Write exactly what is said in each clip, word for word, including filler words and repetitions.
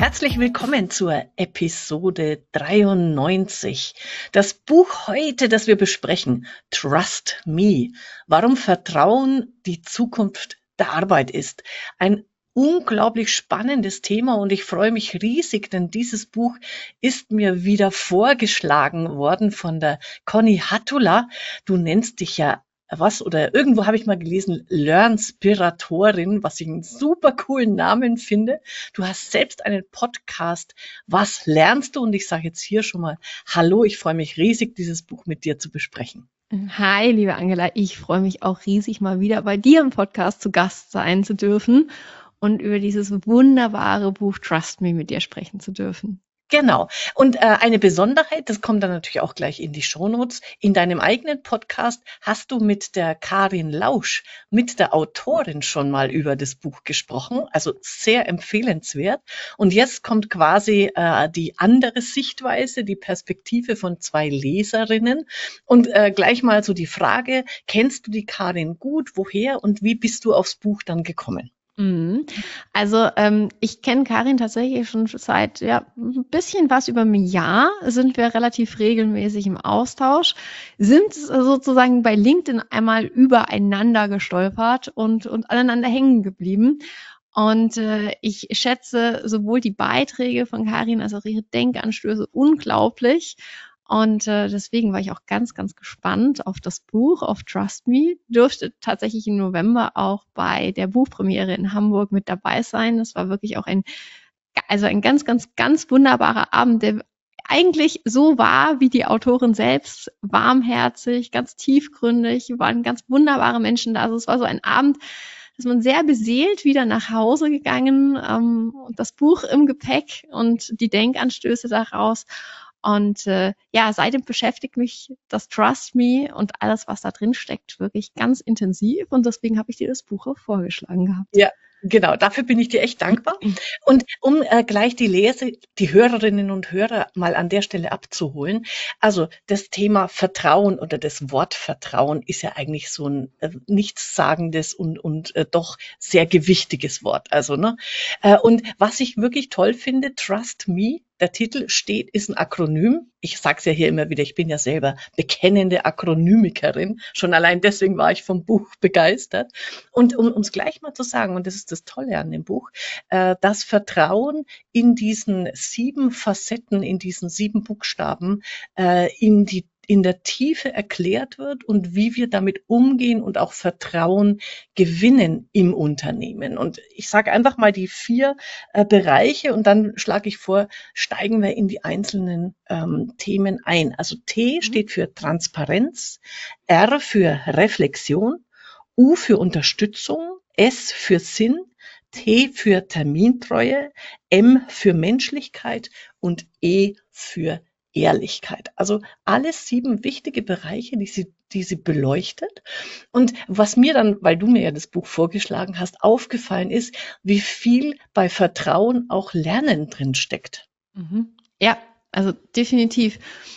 Herzlich willkommen zur Episode dreiundneunzig. Das Buch heute, das wir besprechen, Trust Me, warum Vertrauen die Zukunft der Arbeit ist. Ein unglaublich spannendes Thema und ich freue mich riesig, denn dieses Buch ist mir wieder vorgeschlagen worden von der Conny Hattula. Du nennst dich ja was oder irgendwo habe ich mal gelesen, Lernspiratorin, was ich einen super coolen Namen finde. Du hast selbst einen Podcast. Was lernst du? Und ich sage jetzt hier schon mal Hallo, ich freue mich riesig, dieses Buch mit dir zu besprechen. Hi, liebe Angela, ich freue mich auch riesig, mal wieder bei dir im Podcast zu Gast sein zu dürfen und über dieses wunderbare Buch Trust Me mit dir sprechen zu dürfen. Genau. Und äh, eine Besonderheit, das kommt dann natürlich auch gleich in die Shownotes, in deinem eigenen Podcast hast du mit der Karin Lausch, mit der Autorin schon mal über das Buch gesprochen, also sehr empfehlenswert. Und jetzt kommt quasi äh, die andere Sichtweise, die Perspektive von zwei Leserinnen. Und äh, gleich mal so die Frage, kennst du die Karin gut, woher und wie bist du aufs Buch dann gekommen? Also ähm, ich kenne Karin tatsächlich schon seit ja, ein bisschen was über ein Jahr, sind wir relativ regelmäßig im Austausch, sind sozusagen bei LinkedIn einmal übereinander gestolpert und, und aneinander hängen geblieben. Und äh, ich schätze sowohl die Beiträge von Karin als auch ihre Denkanstöße unglaublich. Und äh, deswegen war ich auch ganz, ganz gespannt auf das Buch, auf Trust Me. Dürfte tatsächlich im November auch bei der Buchpremiere in Hamburg mit dabei sein. Das war wirklich auch ein, also ein ganz, ganz, ganz wunderbarer Abend, der eigentlich so war wie die Autorin selbst, warmherzig, ganz tiefgründig, waren ganz wunderbare Menschen da. Also es war so ein Abend, dass man sehr beseelt wieder nach Hause gegangen ähm, und das Buch im Gepäck und die Denkanstöße daraus. Und äh, ja, seitdem beschäftigt mich das Trust Me und alles, was da drin steckt, wirklich ganz intensiv. Und deswegen habe ich dir das Buch auch vorgeschlagen gehabt. Ja, genau. Dafür bin ich dir echt dankbar. Und um äh, gleich die Lese, die Hörerinnen und Hörer mal an der Stelle abzuholen. Also das Thema Vertrauen oder das Wort Vertrauen ist ja eigentlich so ein äh, nichtssagendes und, und äh, doch sehr gewichtiges Wort. Also, ne? Äh, und was ich wirklich toll finde, Trust Me, der Titel steht, ist ein Akronym. Ich sage es ja hier immer wieder, ich bin ja selber bekennende Akronymikerin. Schon allein deswegen war ich vom Buch begeistert. Und um es gleich mal zu sagen, und das ist das Tolle an dem Buch, äh, das Vertrauen in diesen sieben Facetten, in diesen sieben Buchstaben, äh, in die in der Tiefe erklärt wird und wie wir damit umgehen und auch Vertrauen gewinnen im Unternehmen. Und ich sage einfach mal die vier äh, Bereiche und dann schlage ich vor, steigen wir in die einzelnen ähm, Themen ein. Also T steht für Transparenz, R für Reflexion, U für Unterstützung, S für Sinn, T für Termintreue, M für Menschlichkeit und E für Ehrlichkeit. Also alles sieben wichtige Bereiche, die sie, die sie beleuchtet. Und was mir dann, weil du mir ja das Buch vorgeschlagen hast, aufgefallen ist, wie viel bei Vertrauen auch Lernen drin steckt. Mhm. Ja, also definitiv.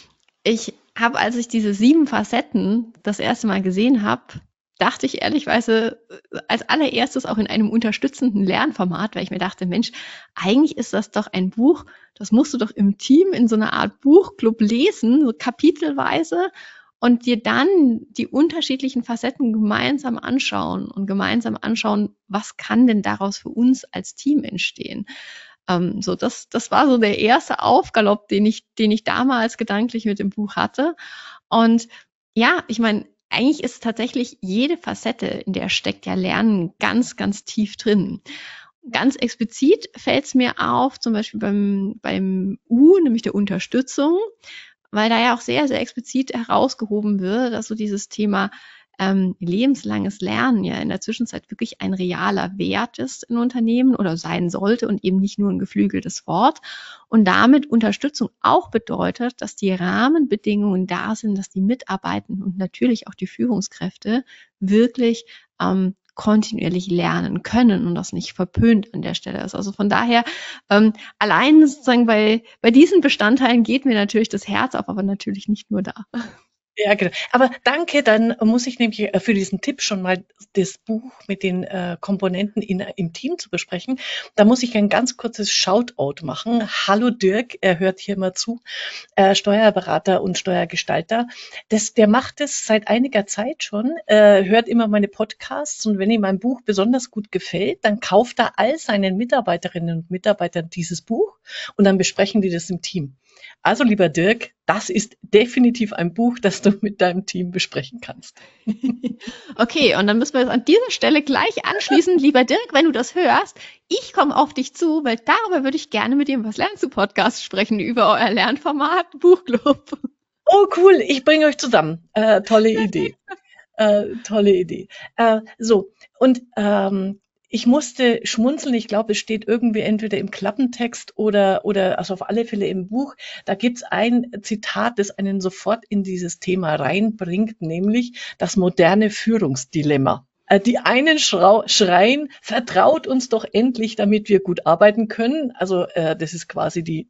Ich habe, als ich diese sieben Facetten das erste Mal gesehen habe, dachte ich ehrlichweise als allererstes auch in einem unterstützenden Lernformat, weil ich mir dachte, Mensch, eigentlich ist das doch ein Buch, das musst du doch im Team in so einer Art Buchclub lesen, so kapitelweise und dir dann die unterschiedlichen Facetten gemeinsam anschauen und gemeinsam anschauen, was kann denn daraus für uns als Team entstehen. Ähm, so, das, das war so der erste Aufgalopp, den ich, den ich damals gedanklich mit dem Buch hatte. Und ja, ich meine, eigentlich ist tatsächlich jede Facette, in der steckt ja Lernen ganz, ganz tief drin. Ganz explizit fällt es mir auf, zum Beispiel beim, beim U, nämlich der Unterstützung, weil da ja auch sehr, sehr explizit herausgehoben wird, dass so dieses Thema ähm, lebenslanges Lernen ja in der Zwischenzeit wirklich ein realer Wert ist in Unternehmen oder sein sollte und eben nicht nur ein geflügeltes Wort. Und damit Unterstützung auch bedeutet, dass die Rahmenbedingungen da sind, dass die Mitarbeitenden und natürlich auch die Führungskräfte wirklich ähm, kontinuierlich lernen können und das nicht verpönt an der Stelle ist. Also von daher, ähm, allein sozusagen bei, bei diesen Bestandteilen geht mir natürlich das Herz auf, aber natürlich nicht nur da. Ja, genau. Aber danke, dann muss ich nämlich äh, für diesen Tipp schon mal das Buch mit den äh, Komponenten in, im Team zu besprechen. Da muss ich ein ganz kurzes Shoutout machen. Hallo Dirk, er hört hier mal zu, äh, Steuerberater und Steuergestalter. Das, der macht es seit einiger Zeit schon, äh, hört immer meine Podcasts und wenn ihm mein Buch besonders gut gefällt, dann kauft er all seinen Mitarbeiterinnen und Mitarbeitern dieses Buch und dann besprechen die das im Team. Also, lieber Dirk, das ist definitiv ein Buch, das du mit deinem Team besprechen kannst. Okay, und dann müssen wir jetzt an dieser Stelle gleich anschließen. Lieber Dirk, wenn du das hörst, ich komme auf dich zu, weil darüber würde ich gerne mit dir im Was lernst du Podcast sprechen, über euer Lernformat Buchclub. Oh, cool, ich bringe euch zusammen. Äh, tolle Idee. Äh, tolle Idee. Äh, so, und ähm, ich musste schmunzeln. Ich glaube, es steht irgendwie entweder im Klappentext oder, oder also auf alle Fälle im Buch. Da gibt's ein Zitat, das einen sofort in dieses Thema reinbringt, nämlich das moderne Führungsdilemma. Äh, Die einen schrau- schreien, vertraut uns doch endlich, damit wir gut arbeiten können. Also äh, das ist quasi die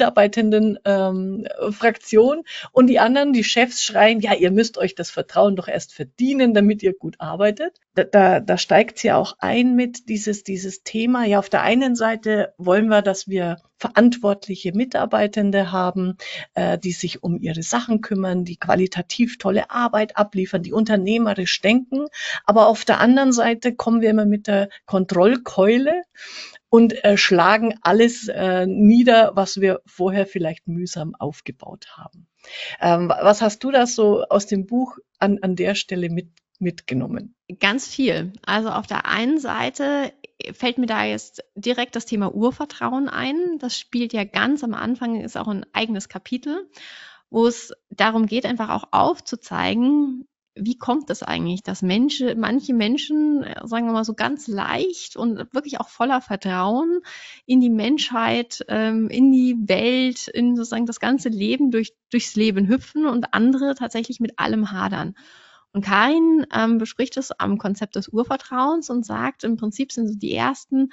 Mitarbeitenden-Fraktion. Und die anderen, die Chefs, schreien, ja, ihr müsst euch das Vertrauen doch erst verdienen, damit ihr gut arbeitet. Da, da, da steigt sie auch ein mit dieses, dieses Thema. Ja, auf der einen Seite wollen wir, dass wir verantwortliche Mitarbeitende haben, äh, die sich um ihre Sachen kümmern, die qualitativ tolle Arbeit abliefern, die unternehmerisch denken. Aber auf der anderen Seite kommen wir immer mit der Kontrollkeule und äh, schlagen alles äh, nieder, was wir vorher vielleicht mühsam aufgebaut haben. Ähm, was hast du da so aus dem Buch an, an der Stelle mit, mitgenommen? Ganz viel. Also auf der einen Seite fällt mir da jetzt direkt das Thema Urvertrauen ein. Das spielt ja ganz am Anfang, ist auch ein eigenes Kapitel, wo es darum geht, einfach auch aufzuzeigen, wie kommt es eigentlich, dass Menschen, manche Menschen, äh, sagen wir mal so ganz leicht und wirklich auch voller Vertrauen in die Menschheit, ähm, in die Welt, in sozusagen das ganze Leben durch, durchs Leben hüpfen und andere tatsächlich mit allem hadern. Und Karin ähm, bespricht es am Konzept des Urvertrauens und sagt, im Prinzip sind so die ersten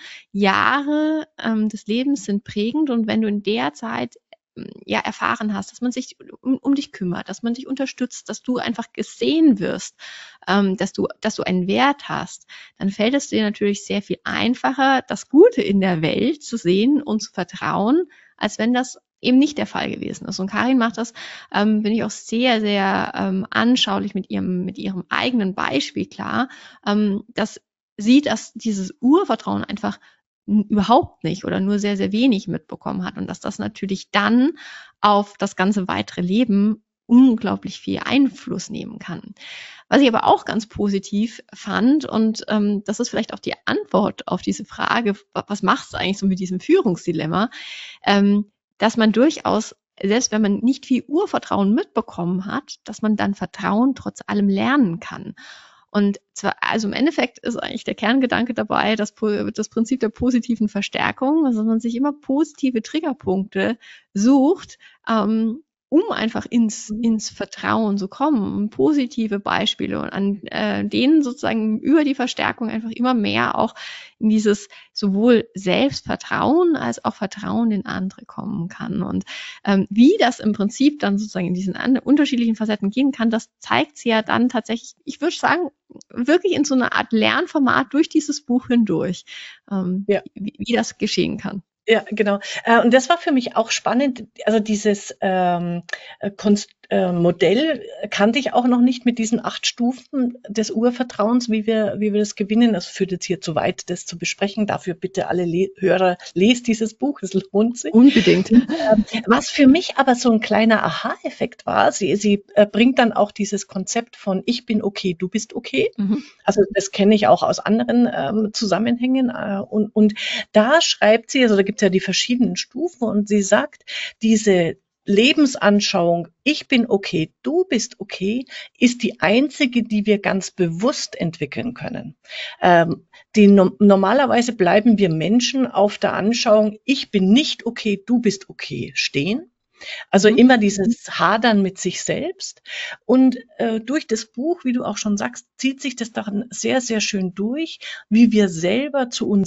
Jahre ähm, des Lebens sind prägend und wenn du in der Zeit ähm, ja erfahren hast, dass man sich um, um dich kümmert, dass man dich unterstützt, dass du einfach gesehen wirst, ähm, dass du, dass du einen Wert hast, dann fällt es dir natürlich sehr viel einfacher, das Gute in der Welt zu sehen und zu vertrauen, als wenn das eben nicht der Fall gewesen ist. Und Karin macht das, ähm, bin ich auch sehr, sehr ähm, anschaulich mit ihrem, mit ihrem eigenen Beispiel klar, ähm, dass sie dass dieses Urvertrauen einfach überhaupt nicht oder nur sehr, sehr wenig mitbekommen hat und dass das natürlich dann auf das ganze weitere Leben unglaublich viel Einfluss nehmen kann. Was ich aber auch ganz positiv fand, und ähm, das ist vielleicht auch die Antwort auf diese Frage, was macht es eigentlich so mit diesem Führungsdilemma, ähm, dass man durchaus, selbst wenn man nicht viel Urvertrauen mitbekommen hat, dass man dann Vertrauen trotz allem lernen kann. Und zwar, also im Endeffekt ist eigentlich der Kerngedanke dabei, das, das Prinzip der positiven Verstärkung, also dass man sich immer positive Triggerpunkte sucht, ähm, um einfach ins, ins Vertrauen zu kommen, um positive Beispiele und an äh, denen sozusagen über die Verstärkung einfach immer mehr auch in dieses sowohl Selbstvertrauen als auch Vertrauen in andere kommen kann. Und ähm, wie das im Prinzip dann sozusagen in diesen an, unterschiedlichen Facetten gehen kann, das zeigt sie ja dann tatsächlich, ich würde sagen, wirklich in so einer Art Lernformat durch dieses Buch hindurch, ähm, Ja. wie, wie das geschehen kann. Ja, genau. Äh, und das war für mich auch spannend. Also dieses ähm, äh, Konst äh, Modell kannte ich auch noch nicht mit diesen acht Stufen des Urvertrauens, wie wir, wie wir das gewinnen. Das führt jetzt hier zu weit, das zu besprechen. Dafür bitte alle Le Hörer, lest dieses Buch, es lohnt sich. Unbedingt. Ähm, was für mich aber so ein kleiner Aha-Effekt war, sie, sie äh, bringt dann auch dieses Konzept von ich bin okay, du bist okay. Mhm. Also das kenne ich auch aus anderen ähm, Zusammenhängen. Äh, und, und da schreibt sie, also da gibt es ja die verschiedenen Stufen und sie sagt, diese Lebensanschauung, ich bin okay, du bist okay, ist die einzige, die wir ganz bewusst entwickeln können. Ähm, die, no normalerweise bleiben wir Menschen auf der Anschauung, ich bin nicht okay, du bist okay stehen. Also Mhm. immer dieses Hadern mit sich selbst. Und äh, durch das Buch, wie du auch schon sagst, zieht sich das dann sehr, sehr schön durch, wie wir selber zu uns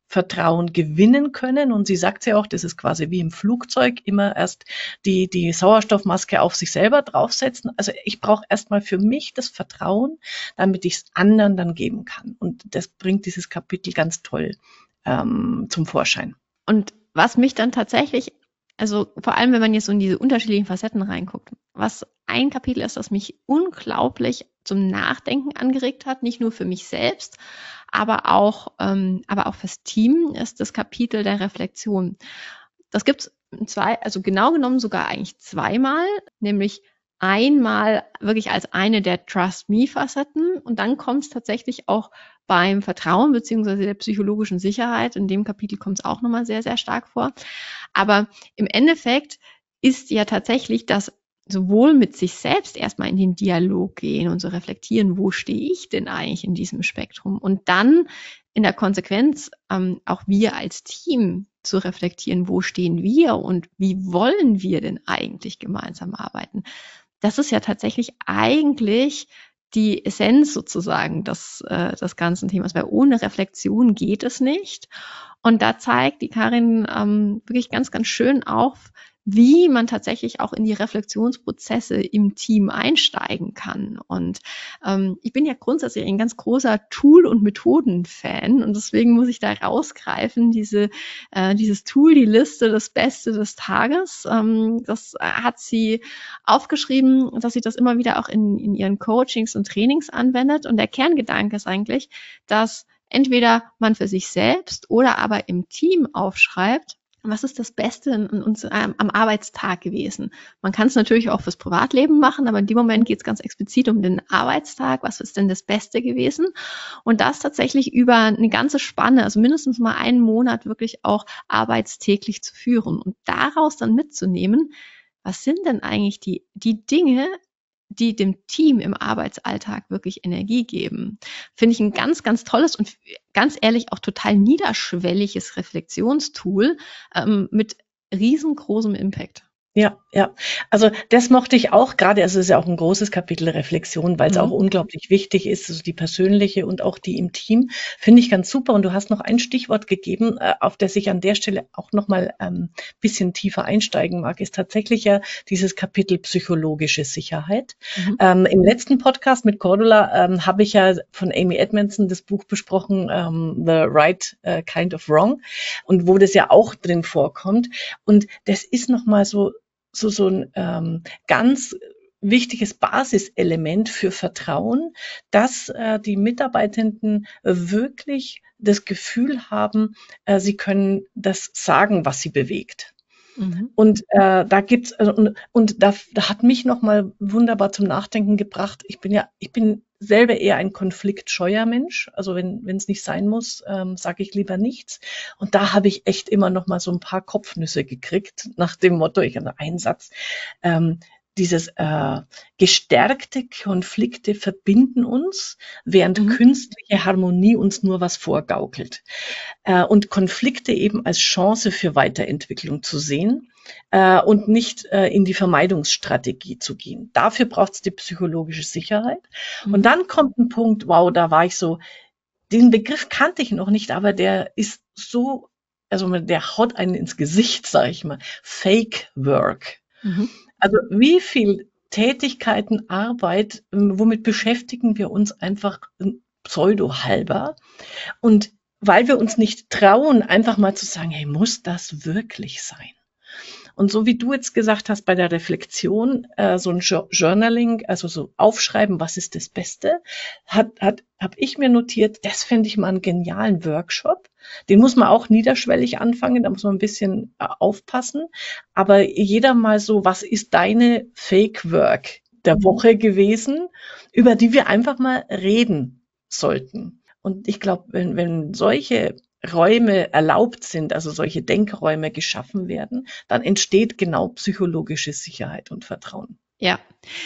Vertrauen gewinnen können. Und sie sagt ja auch, das ist quasi wie im Flugzeug, immer erst die, die Sauerstoffmaske auf sich selber draufsetzen. Also ich brauche erstmal für mich das Vertrauen, damit ich es anderen dann geben kann. Und das bringt dieses Kapitel ganz toll ähm, zum Vorschein. Und was mich dann tatsächlich, also vor allem, wenn man jetzt so in diese unterschiedlichen Facetten reinguckt, was ein Kapitel ist, das mich unglaublich zum Nachdenken angeregt hat, nicht nur für mich selbst, aber auch, ähm, aber auch fürs Team, ist das Kapitel der Reflexion. Das gibt's zwei, also genau genommen sogar eigentlich zweimal, nämlich einmal wirklich als eine der Trust-Me-Facetten und dann kommt es tatsächlich auch beim Vertrauen beziehungsweise der psychologischen Sicherheit. In dem Kapitel kommt es auch nochmal sehr, sehr stark vor. Aber im Endeffekt ist ja tatsächlich das sowohl mit sich selbst erstmal in den Dialog gehen und so reflektieren, wo stehe ich denn eigentlich in diesem Spektrum? Und dann in der Konsequenz ähm, auch wir als Team zu reflektieren, wo stehen wir und wie wollen wir denn eigentlich gemeinsam arbeiten? Das ist ja tatsächlich eigentlich die Essenz sozusagen des, äh, des ganzen Themas, weil ohne Reflexion geht es nicht. Und da zeigt die Karin ähm, wirklich ganz, ganz schön auf, wie man tatsächlich auch in die Reflexionsprozesse im Team einsteigen kann. Und ähm, ich bin ja grundsätzlich ein ganz großer Tool- und Methoden-Fan und deswegen muss ich da rausgreifen, diese, äh, dieses Tool, die Liste, das Beste des Tages. Ähm, das hat sie aufgeschrieben, dass sie das immer wieder auch in, in ihren Coachings und Trainings anwendet. Und der Kerngedanke ist eigentlich, dass entweder man für sich selbst oder aber im Team aufschreibt, was ist das Beste in uns ähm, am Arbeitstag gewesen? Man kann es natürlich auch fürs Privatleben machen, aber in dem Moment geht es ganz explizit um den Arbeitstag. Was ist denn das Beste gewesen? Und das tatsächlich über eine ganze Spanne, also mindestens mal einen Monat wirklich auch arbeitstäglich zu führen und daraus dann mitzunehmen, was sind denn eigentlich die, die Dinge, die dem Team im Arbeitsalltag wirklich Energie geben. Finde ich ein ganz, ganz tolles und ganz ehrlich auch total niederschwelliges Reflexionstool ähm, mit riesengroßem Impact. Ja, ja. Also das mochte ich auch gerade, also es ist ja auch ein großes Kapitel Reflexion, weil es auch Mhm. unglaublich wichtig ist, also die persönliche und auch die im Team, finde ich ganz super. Und du hast noch ein Stichwort gegeben, äh, auf das ich an der Stelle auch noch mal ähm, bisschen tiefer einsteigen mag, ist tatsächlich ja dieses Kapitel psychologische Sicherheit. Mhm. Ähm, im letzten Podcast mit Cordula ähm, habe ich ja von Amy Edmondson das Buch besprochen, ähm, The Right äh, Kind of Wrong, und wo das ja auch drin vorkommt. Und das ist noch mal so so so ein ähm, ganz wichtiges Basiselement für Vertrauen, dass äh, die Mitarbeitenden wirklich das Gefühl haben, äh, sie können das sagen, was sie bewegt. Mhm. Und äh, da gibt's also, und, und da, da hat mich noch mal wunderbar zum Nachdenken gebracht. Ich bin ja, ich bin selber eher ein konfliktscheuer Mensch. Also wenn wenn es nicht sein muss, ähm, sage ich lieber nichts. Und da habe ich echt immer noch mal so ein paar Kopfnüsse gekriegt nach dem Motto, ich hatte einen Satz, ähm, dieses äh, gestärkte Konflikte verbinden uns, während Mhm. künstliche Harmonie uns nur was vorgaukelt. Äh, und Konflikte eben als Chance für Weiterentwicklung zu sehen äh, und nicht äh, in die Vermeidungsstrategie zu gehen. Dafür braucht es die psychologische Sicherheit. Mhm. Und dann kommt ein Punkt, wow, da war ich so, den Begriff kannte ich noch nicht, aber der ist so, also der haut einen ins Gesicht, sage ich mal. Fake Work. Mhm. Also wie viel Tätigkeiten, Arbeit, ähm, womit beschäftigen wir uns einfach ähm, pseudo-halber? Und weil wir uns nicht trauen, einfach mal zu sagen, hey, muss das wirklich sein? Und so wie du jetzt gesagt hast bei der Reflexion, äh, so ein Journaling, also so aufschreiben, was ist das Beste, hat, hat, habe ich mir notiert, das fände ich mal einen genialen Workshop. Den muss man auch niederschwellig anfangen, da muss man ein bisschen äh, aufpassen. Aber jeder mal so, was ist deine Fake Work der Woche gewesen, über die wir einfach mal reden sollten. Und ich glaube, wenn, wenn solche Räume erlaubt sind, also solche Denkräume geschaffen werden, dann entsteht genau psychologische Sicherheit und Vertrauen. Ja,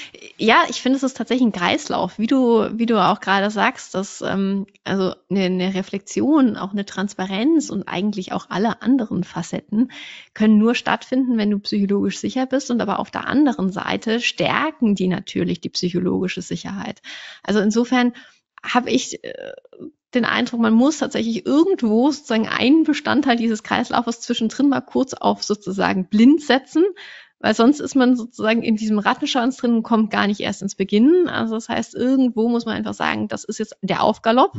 ja, ich finde, es ist tatsächlich ein Kreislauf, wie du, wie du auch gerade sagst, dass ähm, also eine, eine Reflexion, auch eine Transparenz und eigentlich auch alle anderen Facetten können nur stattfinden, wenn du psychologisch sicher bist und aber auf der anderen Seite stärken die natürlich die psychologische Sicherheit. Also insofern habe ich äh, den Eindruck, man muss tatsächlich irgendwo sozusagen einen Bestandteil dieses Kreislaufes zwischendrin mal kurz auf sozusagen blind setzen, weil sonst ist man sozusagen in diesem Rattenschwanz drin und kommt gar nicht erst ins Beginnen. Also das heißt, irgendwo muss man einfach sagen, das ist jetzt der Aufgalopp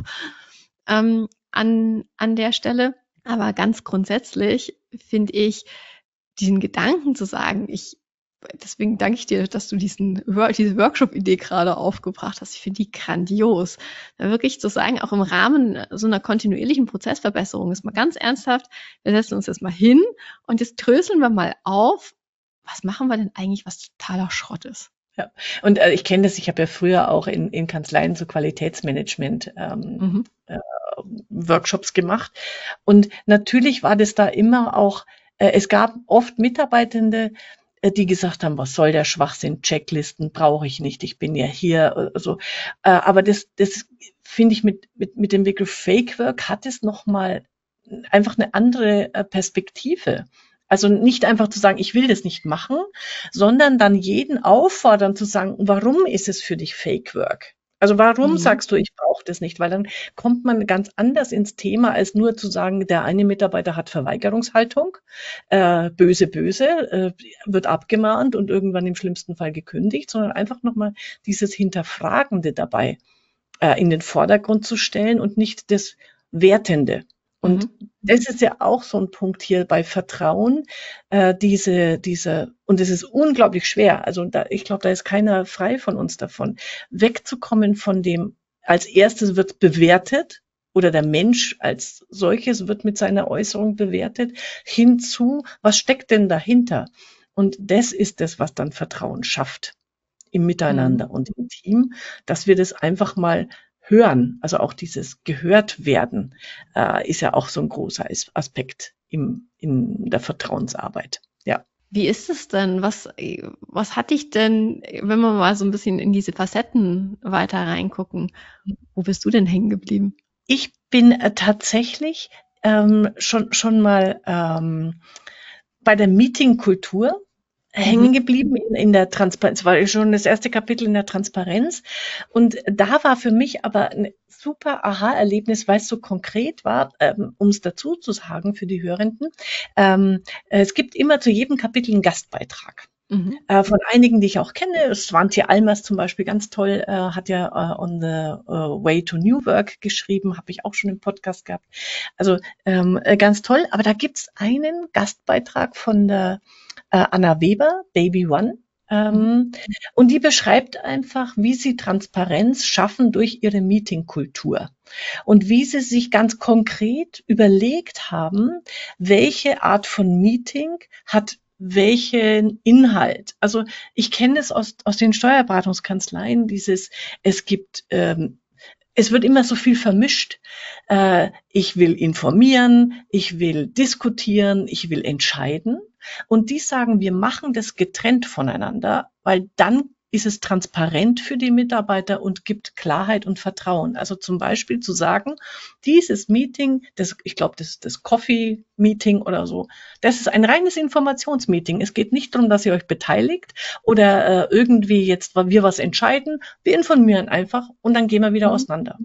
ähm, an, an der Stelle. Aber ganz grundsätzlich finde ich, diesen Gedanken zu sagen, ich deswegen danke ich dir, dass du diesen, diese Workshop-Idee gerade aufgebracht hast. Ich finde die grandios. Da wirklich zu sagen, auch im Rahmen so einer kontinuierlichen Prozessverbesserung ist mal ganz ernsthaft, wir setzen uns jetzt mal hin und jetzt dröseln wir mal auf, was machen wir denn eigentlich, was totaler Schrott ist. Ja, und äh, ich kenne das, ich habe ja früher auch in, in Kanzleien so Qualitätsmanagement ähm, mhm. äh, Workshops gemacht. Und natürlich war das da immer auch, äh, es gab oft Mitarbeitende, die gesagt haben, was soll der Schwachsinn, Checklisten brauche ich nicht, ich bin ja hier. Also, äh, aber das, das finde ich mit, mit, mit dem Begriff Fake Work hat es nochmal einfach eine andere äh, Perspektive. Also nicht einfach zu sagen, ich will das nicht machen, sondern dann jeden auffordern zu sagen, warum ist es für dich Fake Work? Also warum mhm. sagst du, ich brauche das nicht? Weil dann kommt man ganz anders ins Thema, als nur zu sagen, der eine Mitarbeiter hat Verweigerungshaltung, äh, böse, böse, äh, wird abgemahnt und irgendwann im schlimmsten Fall gekündigt, sondern einfach nochmal dieses Hinterfragende dabei äh, in den Vordergrund zu stellen und nicht das Wertende. Und mhm. das ist ja auch so ein Punkt hier bei Vertrauen, äh, diese, diese, und es ist unglaublich schwer. Also da, ich glaube, da ist keiner frei von uns davon, wegzukommen von dem, als erstes wird bewertet oder der Mensch als solches wird mit seiner Äußerung bewertet, hinzu, was steckt denn dahinter? Und das ist das, was dann Vertrauen schafft im Miteinander mhm. und im Team, dass wir das einfach mal hören, also auch dieses gehört werden, äh, ist ja auch so ein großer Aspekt im, in der Vertrauensarbeit. Ja. Wie ist es denn? Was, was hat dich denn, wenn wir mal so ein bisschen in diese Facetten weiter reingucken, wo bist du denn hängen geblieben? Ich bin äh, tatsächlich ähm, schon, schon mal ähm, bei der Meetingkultur hängen geblieben in, in der Transparenz, war schon das erste Kapitel in der Transparenz. Und da war für mich aber ein super Aha-Erlebnis, weil es so konkret war, ähm, um es dazu zu sagen für die Hörenden. Ähm, es gibt immer zu jedem Kapitel einen Gastbeitrag. Mhm. Äh, von einigen, die ich auch kenne. Swantje Almers zum Beispiel, ganz toll, äh, hat ja äh, On the uh, Way to New Work geschrieben, habe ich auch schon im Podcast gehabt. Also ähm, ganz toll. Aber da gibt's einen Gastbeitrag von der äh, Anna Weber, Baby One. Ähm, mhm. Und die beschreibt einfach, wie sie Transparenz schaffen durch ihre Meetingkultur und wie sie sich ganz konkret überlegt haben, welche Art von Meeting hat welchen Inhalt. Also ich kenne es aus, aus den Steuerberatungskanzleien, dieses, es gibt, ähm, es wird immer so viel vermischt. Äh, ich will informieren, ich will diskutieren, ich will entscheiden. Und die sagen, wir machen das getrennt voneinander, weil dann ist es transparent für die Mitarbeiter und gibt Klarheit und Vertrauen. Also zum Beispiel zu sagen, dieses Meeting, das, ich glaube, das ist das Coffee-Meeting oder so, das ist ein reines Informationsmeeting. Es geht nicht darum, dass ihr euch beteiligt oder äh, irgendwie jetzt wir was entscheiden. Wir informieren einfach und dann gehen wir wieder mhm. auseinander.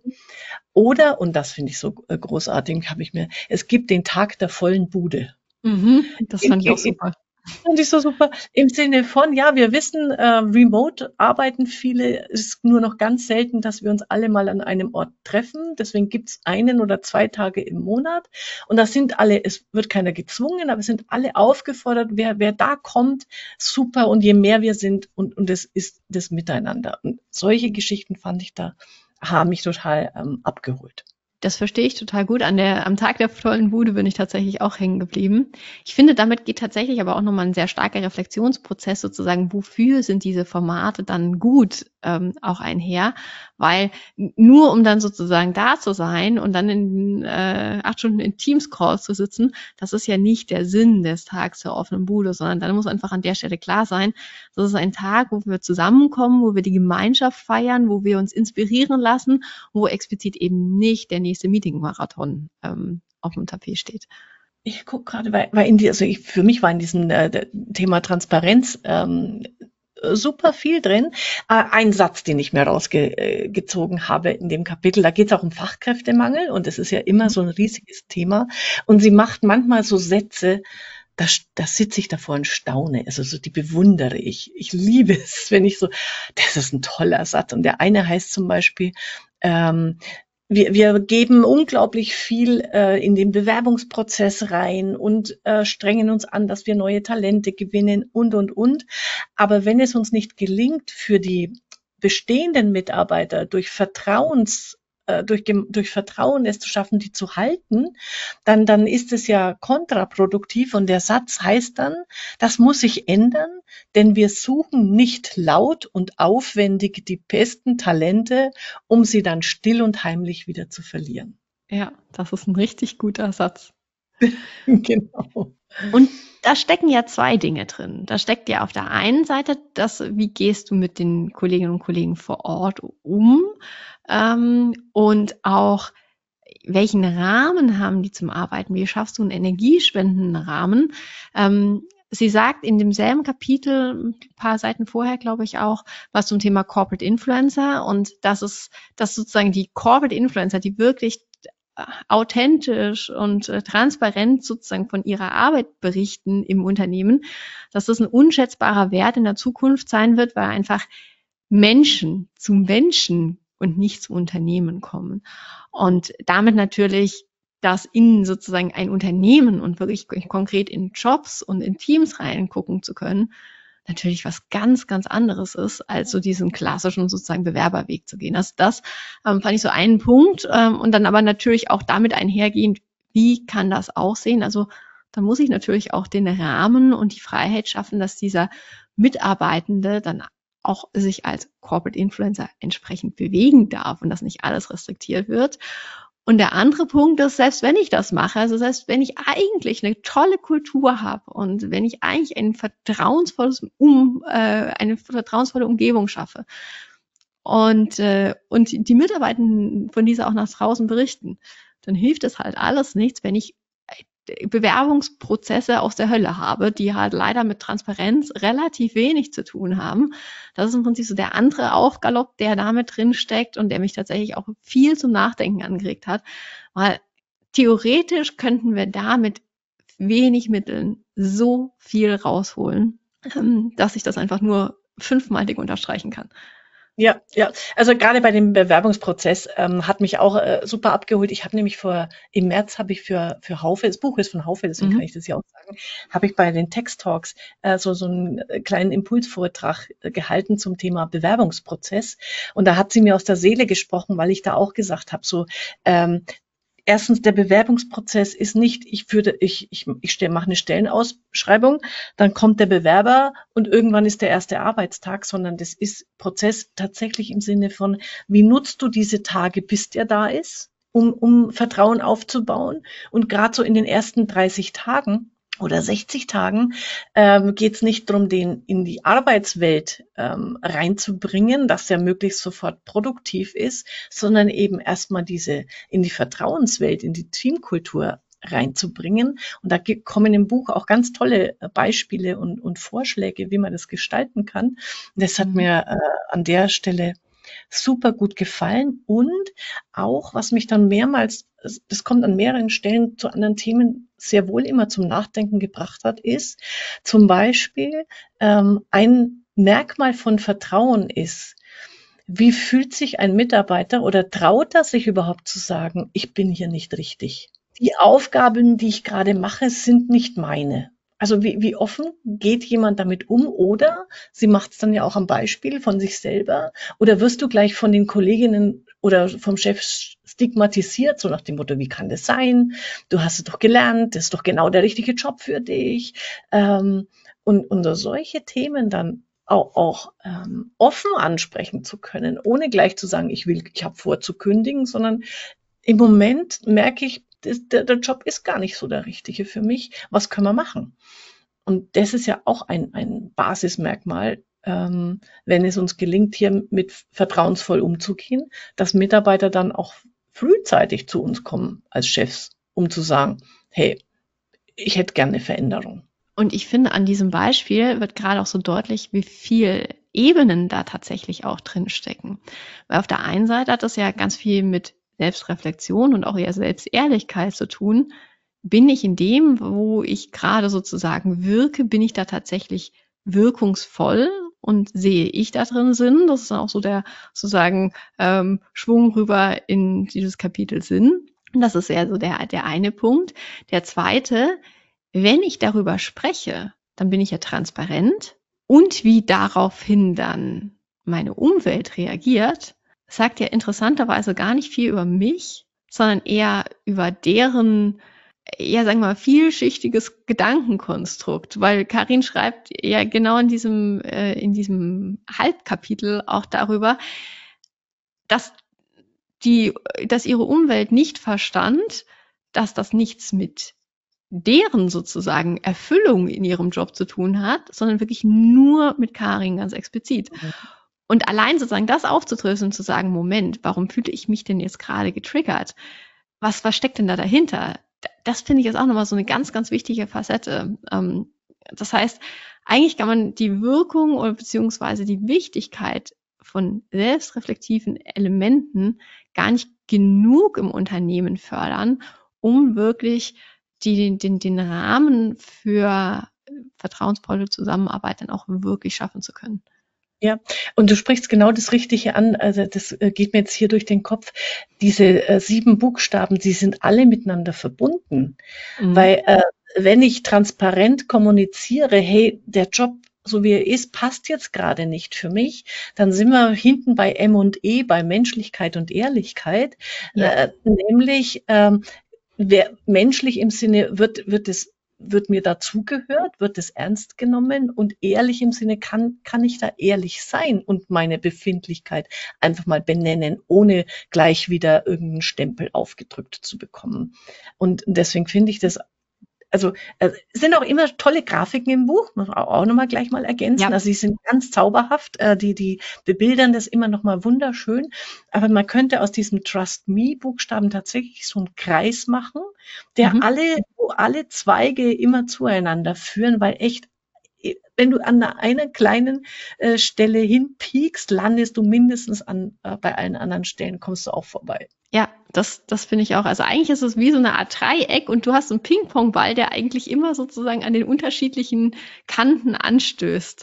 Oder, und das finde ich so äh, großartig, habe ich mir, es gibt den Tag der vollen Bude. Mhm, das fand ich auch super. Fand ich so super. Im Sinne von, ja, wir wissen, äh, remote arbeiten viele, es ist nur noch ganz selten, dass wir uns alle mal an einem Ort treffen. Deswegen gibt's einen oder zwei Tage im Monat. Und das sind alle, es wird keiner gezwungen, aber es sind alle aufgefordert, wer, wer da kommt, super. Und je mehr wir sind, und, und das ist das Miteinander. Und solche Geschichten fand ich da, haben mich total ähm, abgeholt. Das verstehe ich total gut. An der, am Tag der vollen Bude bin ich tatsächlich auch hängen geblieben. Ich finde, damit geht tatsächlich aber auch nochmal ein sehr starker Reflexionsprozess sozusagen, wofür sind diese Formate dann gut, ähm, auch einher, weil nur um dann sozusagen da zu sein und dann in äh, acht Stunden in Teams-Calls zu sitzen, das ist ja nicht der Sinn des Tags der offenen Bude, sondern dann muss einfach an der Stelle klar sein, das ist ein Tag, wo wir zusammenkommen, wo wir die Gemeinschaft feiern, wo wir uns inspirieren lassen, wo explizit eben nicht der nächste Meeting-Marathon ähm, auf dem Tapet steht. Ich gucke gerade, weil, weil in die, also ich, für mich war in diesem äh, Thema Transparenz ähm, äh, super viel drin. Äh, ein Satz, den ich mir rausgezogen habe in dem Kapitel, da geht es auch um Fachkräftemangel und das ist ja immer so ein riesiges Thema. Und sie macht manchmal so Sätze, da, da sitze ich davor und staune. Also so, die bewundere ich. Ich liebe es, wenn ich so, das ist ein toller Satz. Und der eine heißt zum Beispiel, ähm, wir, wir geben unglaublich viel äh, in den Bewerbungsprozess rein und äh, strengen uns an, dass wir neue Talente gewinnen und, und, und. Aber wenn es uns nicht gelingt, für die bestehenden Mitarbeiter durch Vertrauens äh, durch, durch Vertrauen es zu schaffen, die zu halten, dann, dann ist es ja kontraproduktiv. Und der Satz heißt dann, das muss sich ändern, denn wir suchen nicht laut und aufwendig die besten Talente, um sie dann still und heimlich wieder zu verlieren. Ja, das ist ein richtig guter Satz. Genau. Und da stecken ja zwei Dinge drin. Da steckt ja auf der einen Seite das, wie gehst du mit den Kolleginnen und Kollegen vor Ort um? Ähm, und auch, welchen Rahmen haben die zum Arbeiten? Wie schaffst du einen energiespendenden Rahmen? Ähm, sie sagt in demselben Kapitel, ein paar Seiten vorher, glaube ich auch, was zum Thema Corporate Influencer. Und das ist, dass sozusagen die Corporate Influencer, die wirklich authentisch und äh, transparent sozusagen von ihrer Arbeit berichten im Unternehmen, dass das ein unschätzbarer Wert in der Zukunft sein wird, weil einfach Menschen zu Menschen und nicht zu Unternehmen kommen. Und damit natürlich, dass in sozusagen ein Unternehmen und wirklich konkret in Jobs und in Teams reingucken zu können, natürlich was ganz, ganz anderes ist, als so diesen klassischen sozusagen Bewerberweg zu gehen. Also das ähm, fand ich so einen Punkt. Ähm, und dann aber natürlich auch damit einhergehend, wie kann das aussehen? Also da muss ich natürlich auch den Rahmen und die Freiheit schaffen, dass dieser Mitarbeitende dann auch sich als Corporate Influencer entsprechend bewegen darf und dass nicht alles restriktiert wird. Und der andere Punkt ist, selbst wenn ich das mache, also selbst wenn ich eigentlich eine tolle Kultur habe und wenn ich eigentlich ein vertrauensvolles um, äh, eine vertrauensvolle Umgebung schaffe und, äh, und die Mitarbeitenden von dieser auch nach draußen berichten, dann hilft es halt alles nichts, wenn ich Bewerbungsprozesse aus der Hölle habe, die halt leider mit Transparenz relativ wenig zu tun haben. Das ist im Prinzip so der andere Aufgalopp, der damit drin steckt und der mich tatsächlich auch viel zum Nachdenken angeregt hat, weil theoretisch könnten wir da mit wenig Mitteln so viel rausholen, dass ich das einfach nur fünfmalig unterstreichen kann. Ja, ja. Also gerade bei dem Bewerbungsprozess ähm, hat mich auch äh, super abgeholt. Ich habe nämlich vor, im März habe ich für, für Haufe, das Buch ist von Haufe, deswegen mhm. kann ich das ja auch sagen, habe ich bei den Text Talks äh, so, so einen kleinen Impulsvortrag äh, gehalten zum Thema Bewerbungsprozess. Und da hat sie mir aus der Seele gesprochen, weil ich da auch gesagt habe, so, ähm, erstens, der Bewerbungsprozess ist nicht, ich führe, ich, ich, ich stelle, mache eine Stellenausschreibung, dann kommt der Bewerber und irgendwann ist der erste Arbeitstag, sondern das ist Prozess tatsächlich im Sinne von, wie nutzt du diese Tage, bis der da ist, um, um Vertrauen aufzubauen? Und gerade so in den ersten dreißig Tagen oder sechzig Tagen ähm, geht es nicht darum, den in die Arbeitswelt ähm, reinzubringen, dass der möglichst sofort produktiv ist, sondern eben erstmal diese in die Vertrauenswelt, in die Teamkultur reinzubringen. Und da kommen im Buch auch ganz tolle Beispiele und, und Vorschläge, wie man das gestalten kann. Und das hat mhm. mir äh, an der Stelle super gut gefallen. Und auch, was mich dann mehrmals, das kommt an mehreren Stellen zu anderen Themen sehr wohl immer zum Nachdenken gebracht hat, ist zum Beispiel ähm, ein Merkmal von Vertrauen ist, wie fühlt sich ein Mitarbeiter oder traut er sich überhaupt zu sagen, ich bin hier nicht richtig? Die Aufgaben, die ich gerade mache, sind nicht meine. Also wie, wie offen geht jemand damit um? Oder sie macht es dann ja auch am Beispiel von sich selber. Oder wirst du gleich von den Kolleginnen oder vom Chef stigmatisiert, so nach dem Motto, wie kann das sein? Du hast es doch gelernt, das ist doch genau der richtige Job für dich. Ähm, und unter solche Themen dann auch, auch ähm, offen ansprechen zu können, ohne gleich zu sagen, ich will, ich habe vor zu kündigen, sondern im Moment merke ich, das, der, der Job ist gar nicht so der richtige für mich. Was können wir machen? Und das ist ja auch ein, ein Basismerkmal, ähm, wenn es uns gelingt, hier mit vertrauensvoll umzugehen, dass Mitarbeiter dann auch frühzeitig zu uns kommen als Chefs, um zu sagen, hey, ich hätte gerne eine Veränderung. Und ich finde, an diesem Beispiel wird gerade auch so deutlich, wie viel Ebenen da tatsächlich auch drin stecken. Weil auf der einen Seite hat das ja ganz viel mit Selbstreflexion und auch eher Selbstehrlichkeit zu tun. Bin ich in dem, wo ich gerade sozusagen wirke, bin ich da tatsächlich wirkungsvoll und sehe ich da drin Sinn? Das ist dann auch so der sozusagen ähm, Schwung rüber in dieses Kapitel Sinn. Und das ist ja so der, der eine Punkt. Der zweite, wenn ich darüber spreche, dann bin ich ja transparent und wie daraufhin dann meine Umwelt reagiert, sagt ja interessanterweise gar nicht viel über mich, sondern eher über deren, ja, sagen wir mal, vielschichtiges Gedankenkonstrukt, weil Karin schreibt ja genau in diesem, äh, in diesem Halbkapitel auch darüber, dass die, dass ihre Umwelt nicht verstand, dass das nichts mit deren sozusagen Erfüllung in ihrem Job zu tun hat, sondern wirklich nur mit Karin ganz explizit. Mhm. Und allein sozusagen das aufzudröseln und zu sagen, Moment, warum fühle ich mich denn jetzt gerade getriggert? Was, was steckt denn da dahinter? Das finde ich jetzt auch nochmal so eine ganz, ganz wichtige Facette. Das heißt, eigentlich kann man die Wirkung oder beziehungsweise die Wichtigkeit von selbstreflektiven Elementen gar nicht genug im Unternehmen fördern, um wirklich die, den, den, den Rahmen für vertrauensvolle Zusammenarbeit dann auch wirklich schaffen zu können. Ja, und du sprichst genau das Richtige an, also das äh, geht mir jetzt hier durch den Kopf. Diese äh, sieben Buchstaben, die sind alle miteinander verbunden, mhm. weil äh, wenn ich transparent kommuniziere, hey, der Job, so wie er ist, passt jetzt gerade nicht für mich, dann sind wir hinten bei M und E, bei Menschlichkeit und Ehrlichkeit, ja. äh, nämlich ähm, wer, menschlich im Sinne wird, wird es wird mir dazugehört, wird es ernst genommen und ehrlich im Sinne, kann, kann ich da ehrlich sein und meine Befindlichkeit einfach mal benennen, ohne gleich wieder irgendeinen Stempel aufgedrückt zu bekommen. Und deswegen finde ich das, also äh, es sind auch immer tolle Grafiken im Buch, muss man auch nochmal gleich mal ergänzen. Ja. Also sie sind ganz zauberhaft, äh, die, die bebildern das immer nochmal wunderschön. Aber man könnte aus diesem Trust Me Buchstaben tatsächlich so einen Kreis machen, der mhm. alle, wo alle Zweige immer zueinander führen, weil echt, wenn du an einer kleinen äh, Stelle hinpiekst, landest du mindestens an, äh, bei allen anderen Stellen, kommst du auch vorbei. Ja, das, das finde ich auch. Also eigentlich ist es wie so eine Art Dreieck und du hast einen Ping-Pong-Ball, der eigentlich immer sozusagen an den unterschiedlichen Kanten anstößt.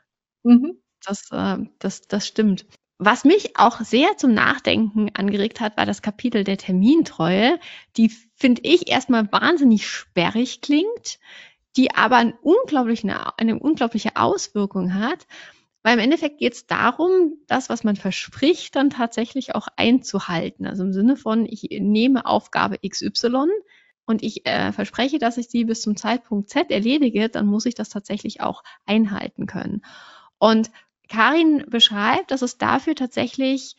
Mhm. Das, äh, das, das stimmt. Was mich auch sehr zum Nachdenken angeregt hat, war das Kapitel der Termintreue, die, finde ich, erstmal wahnsinnig sperrig klingt, die aber eine unglaubliche, eine unglaubliche Auswirkung hat. Weil im Endeffekt geht es darum, das, was man verspricht, dann tatsächlich auch einzuhalten. Also im Sinne von, ich nehme Aufgabe X Y und ich äh, verspreche, dass ich die bis zum Zeitpunkt Z erledige, dann muss ich das tatsächlich auch einhalten können. Und Karin beschreibt, dass es dafür tatsächlich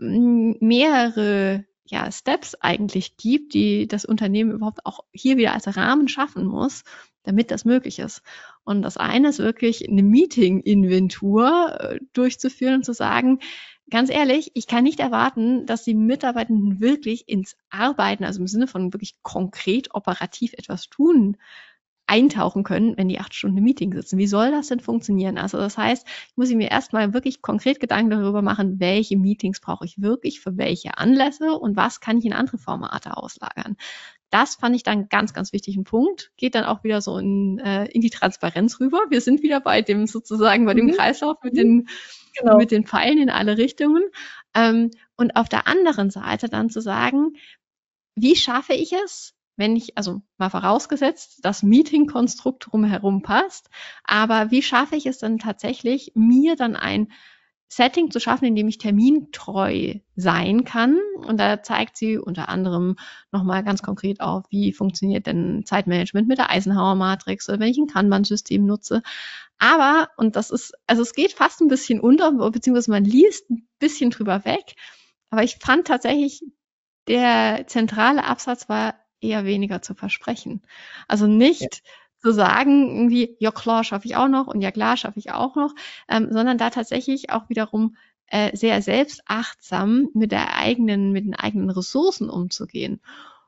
mehrere ja, Steps eigentlich gibt, die das Unternehmen überhaupt auch hier wieder als Rahmen schaffen muss, damit das möglich ist. Und das eine ist wirklich eine Meeting-Inventur äh, durchzuführen und zu sagen, ganz ehrlich, ich kann nicht erwarten, dass die Mitarbeitenden wirklich ins Arbeiten, also im Sinne von wirklich konkret operativ etwas tun, eintauchen können, wenn die acht Stunden im Meeting sitzen. Wie soll das denn funktionieren? Also das heißt, ich muss mir erstmal wirklich konkret Gedanken darüber machen, welche Meetings brauche ich wirklich, für welche Anlässe und was kann ich in andere Formate auslagern. Das fand ich dann ganz, ganz wichtigen Punkt. Geht dann auch wieder so in, äh, in die Transparenz rüber. Wir sind wieder bei dem sozusagen, bei dem mhm. Kreislauf mit den, genau. mit den Pfeilen in alle Richtungen. Ähm, und auf der anderen Seite dann zu sagen, wie schaffe ich es, wenn ich, also mal vorausgesetzt, das Meeting-Konstrukt drumherum passt, aber wie schaffe ich es dann tatsächlich, mir dann ein Setting zu schaffen, in dem ich termintreu sein kann? Und da zeigt sie unter anderem nochmal ganz konkret auf, wie funktioniert denn Zeitmanagement mit der Eisenhower-Matrix oder wenn ich ein Kanban-System nutze. Aber, und das ist, also es geht fast ein bisschen unter, beziehungsweise man liest ein bisschen drüber weg, aber ich fand tatsächlich, der zentrale Absatz war eher weniger zu versprechen. Also nicht ja. zu sagen, irgendwie, ja klar, schaffe ich auch noch und ja klar, schaffe ich auch noch, ähm, sondern da tatsächlich auch wiederum äh, sehr selbstachtsam mit der eigenen, mit den eigenen Ressourcen umzugehen.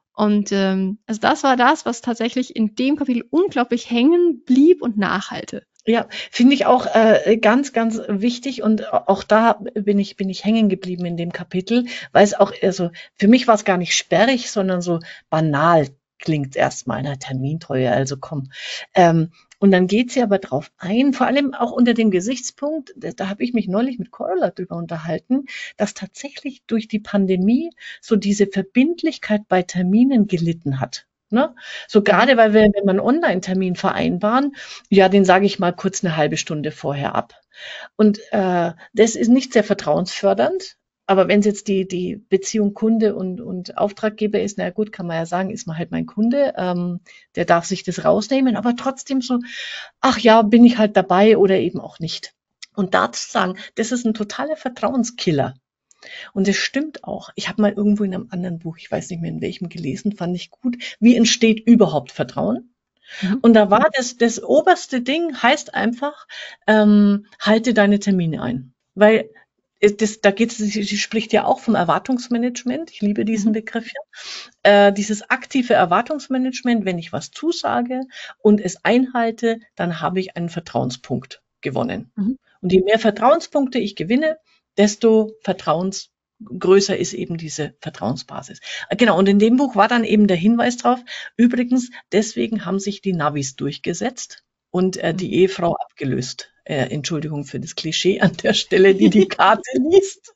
Und ähm, also das war das, was tatsächlich in dem Kapitel unglaublich hängen blieb und nachhalte. Ja, finde ich auch äh, ganz, ganz wichtig und auch da bin ich bin ich hängen geblieben in dem Kapitel, weil es auch, also für mich war es gar nicht sperrig, sondern so banal klingt erstmal, na, Termintreue, also komm. Ähm, und dann geht sie aber drauf ein, vor allem auch unter dem Gesichtspunkt, da, da habe ich mich neulich mit Corolla drüber unterhalten, dass tatsächlich durch die Pandemie so diese Verbindlichkeit bei Terminen gelitten hat. Ne? So gerade, weil wir, wenn wir einen Online-Termin vereinbaren, ja, den sage ich mal kurz eine halbe Stunde vorher ab. Und äh, das ist nicht sehr vertrauensfördernd. Aber wenn es jetzt die, die Beziehung Kunde und, und Auftraggeber ist, na gut, kann man ja sagen, ist man halt mein Kunde, ähm, der darf sich das rausnehmen, aber trotzdem so, ach ja, bin ich halt dabei oder eben auch nicht. Und da zu sagen, das ist ein totaler Vertrauenskiller. Und es stimmt auch. Ich habe mal irgendwo in einem anderen Buch, ich weiß nicht mehr in welchem gelesen, fand ich gut, wie entsteht überhaupt Vertrauen? Mhm. Und da war das, das oberste Ding, heißt einfach, ähm, halte deine Termine ein. Weil das, da geht es, sie, sie spricht ja auch vom Erwartungsmanagement. Ich liebe diesen mhm. Begriff ja. Äh, dieses aktive Erwartungsmanagement, wenn ich was zusage und es einhalte, dann habe ich einen Vertrauenspunkt gewonnen. Mhm. Und je mehr Vertrauenspunkte ich gewinne, desto Vertrauens größer ist eben diese Vertrauensbasis. Genau, und in dem Buch war dann eben der Hinweis drauf, übrigens, deswegen haben sich die Navis durchgesetzt und äh, die Ehefrau abgelöst. Äh, Entschuldigung für das Klischee an der Stelle, die die Karte liest.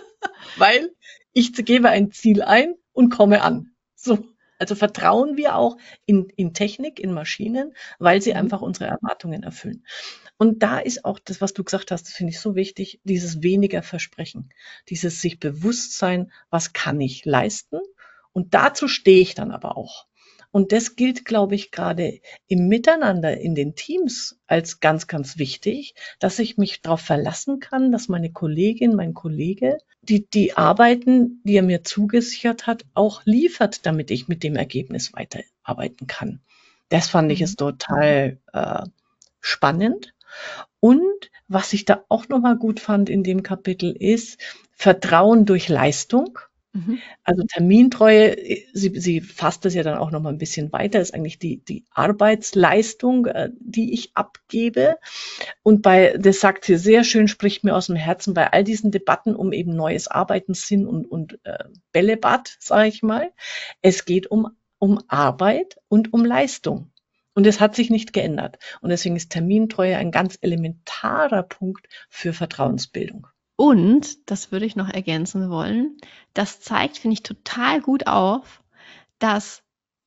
Weil ich gebe ein Ziel ein und komme an. So. Also vertrauen wir auch in, in Technik, in Maschinen, weil sie mhm. einfach unsere Erwartungen erfüllen. Und da ist auch das, was du gesagt hast, das finde ich so wichtig, dieses weniger Versprechen, dieses sich bewusst sein, was kann ich leisten? Und dazu stehe ich dann aber auch. Und das gilt, glaube ich, gerade im Miteinander in den Teams als ganz, ganz wichtig, dass ich mich darauf verlassen kann, dass meine Kollegin, mein Kollege, die, die Arbeiten, die er mir zugesichert hat, auch liefert, damit ich mit dem Ergebnis weiterarbeiten kann. Das fand ich jetzt total äh, spannend. Und was ich da auch nochmal gut fand in dem Kapitel ist Vertrauen durch Leistung. Mhm. Also Termintreue, sie, sie fasst das ja dann auch nochmal ein bisschen weiter, ist eigentlich die, die Arbeitsleistung, äh, die ich abgebe. Und bei, das sagt sie sehr schön, spricht mir aus dem Herzen, bei all diesen Debatten um eben neues Arbeiten, Sinn und, und äh, Bällebad, sage ich mal. Es geht um, um Arbeit und um Leistung. Und es hat sich nicht geändert. Und deswegen ist Termintreue ein ganz elementarer Punkt für Vertrauensbildung. Und, das würde ich noch ergänzen wollen, das zeigt, finde ich, total gut auf, dass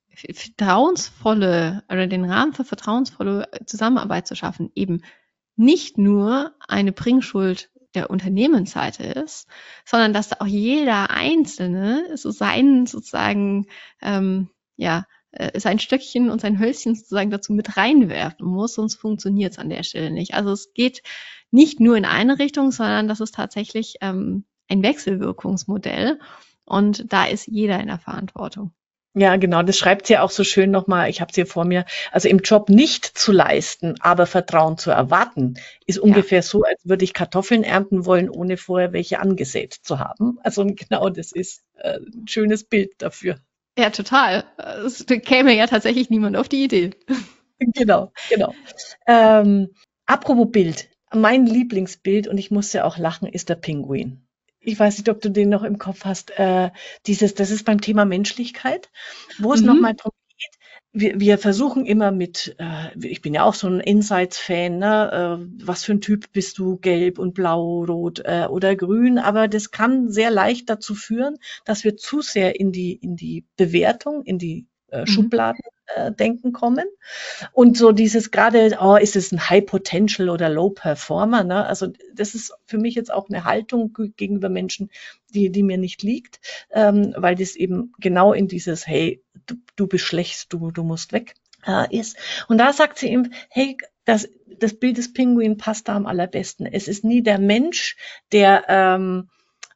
vertrauensvolle oder den Rahmen für vertrauensvolle Zusammenarbeit zu schaffen eben nicht nur eine Bringschuld der Unternehmensseite ist, sondern dass da auch jeder Einzelne so seinen sozusagen, ähm, ja, sein Stöckchen und sein Hölzchen sozusagen dazu mit reinwerfen muss, sonst funktioniert es an der Stelle nicht. Also es geht nicht nur in eine Richtung, sondern das ist tatsächlich ähm, ein Wechselwirkungsmodell und da ist jeder in der Verantwortung. Ja, genau, das schreibt sie auch so schön nochmal, ich habe es hier vor mir, also im Job nicht zu leisten, aber Vertrauen zu erwarten, ist ungefähr ja. so, als würde ich Kartoffeln ernten wollen, ohne vorher welche angesät zu haben. Also genau, das ist äh, ein schönes Bild dafür. Ja, total. Es käme ja tatsächlich niemand auf die Idee. Genau, genau. Ähm, apropos Bild, mein Lieblingsbild, und ich musste auch lachen, ist der Pinguin. Ich weiß nicht, ob du den noch im Kopf hast. Äh, dieses, das ist beim Thema Menschlichkeit, wo es mhm. nochmal darum geht, wir, wir versuchen immer mit, äh, ich bin ja auch so ein Insights-Fan, ne? äh, was für ein Typ bist du, gelb und blau, rot äh, oder grün, aber das kann sehr leicht dazu führen, dass wir zu sehr in die, in die Bewertung, in die äh, mhm. Schubladen äh, denken kommen. Und so dieses gerade, oh, ist es ein High Potential oder Low Performer, ne? Also das ist für mich jetzt auch eine Haltung gegenüber Menschen, die, die mir nicht liegt, ähm, weil das eben genau in dieses, hey, du, du bist schlecht, du, du musst weg, äh, ist. Und da sagt sie ihm, hey, das, das Bild des Pinguin passt da am allerbesten. Es ist nie der Mensch, der, ähm,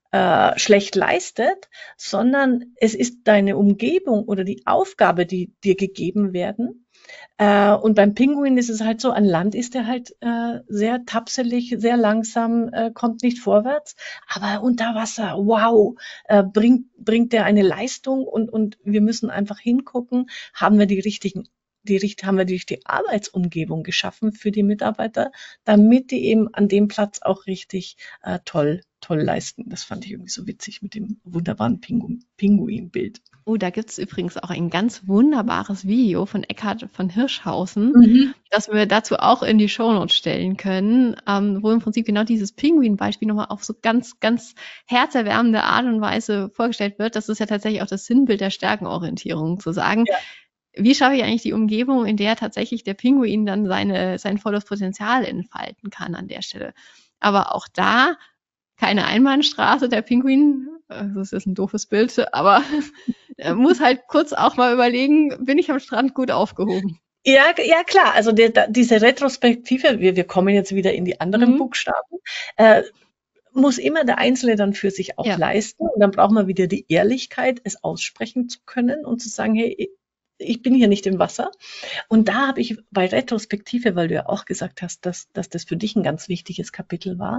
äh, schlecht leistet, sondern es ist deine Umgebung oder die Aufgabe, die dir gegeben werden. Äh, und beim Pinguin ist es halt so, an Land ist er halt äh, sehr tapselig, sehr langsam, äh, kommt nicht vorwärts. Aber unter Wasser, wow, äh, bringt, bringt er eine Leistung und, und wir müssen einfach hingucken, haben wir die richtigen die, richt- haben wir die richtige Arbeitsumgebung geschaffen für die Mitarbeiter, damit die eben an dem Platz auch richtig äh, toll, toll leisten. Das fand ich irgendwie so witzig mit dem wunderbaren Pingu Pinguinbild. Oh, da gibt's übrigens auch ein ganz wunderbares Video von Eckhard von Hirschhausen, Mhm. das wir dazu auch in die Shownotes stellen können, ähm, wo im Prinzip genau dieses Pinguin-Beispiel nochmal auf so ganz, ganz herzerwärmende Art und Weise vorgestellt wird. Das ist ja tatsächlich auch das Sinnbild der Stärkenorientierung, zu sagen, Ja. wie schaffe ich eigentlich die Umgebung, in der tatsächlich der Pinguin dann seine, sein volles Potenzial entfalten kann an der Stelle. Aber auch da keine Einbahnstraße, der Pinguin, äh, das ist ein doofes Bild, aber er muss halt kurz auch mal überlegen, bin ich am Strand gut aufgehoben? Ja, ja klar, also der, da, diese Retrospektive, wir, wir kommen jetzt wieder in die anderen Mhm. Buchstaben, äh, muss immer der Einzelne dann für sich auch Ja. leisten. Und dann braucht man wieder die Ehrlichkeit, es aussprechen zu können und zu sagen, hey, ich bin hier nicht im Wasser. Und da habe ich bei Retrospektive, weil du ja auch gesagt hast, dass, dass das für dich ein ganz wichtiges Kapitel war,